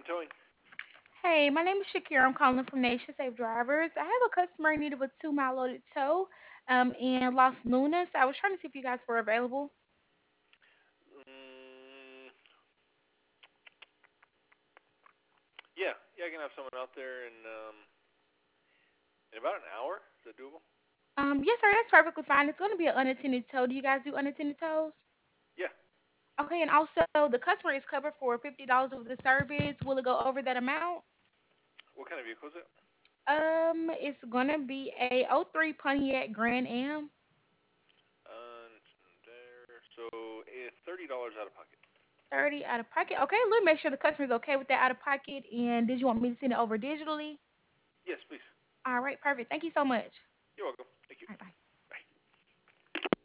towing. Hey, my name is Shakira. I'm calling from Nation Safe Drivers. I have a customer in need of a 2 mile loaded tow in Las Lunas. I was trying to see if you guys were available. Mm, yeah, yeah, I can have someone out there in about an hour. Is that doable? Yes, sir, that's perfectly fine. It's going to be an unattended tow. Do you guys do unattended tows? Yeah. Okay, and also the customer is covered for $50 of the service. Will it go over that amount? What kind of vehicle is it? It's gonna be a '03 Pontiac Grand Am. There. So $30 out of pocket. 30 out of pocket. Okay, let me make sure the customer's okay with that out of pocket. And did you want me to send it over digitally? Yes, please. All right, perfect. Thank you so much. You're welcome.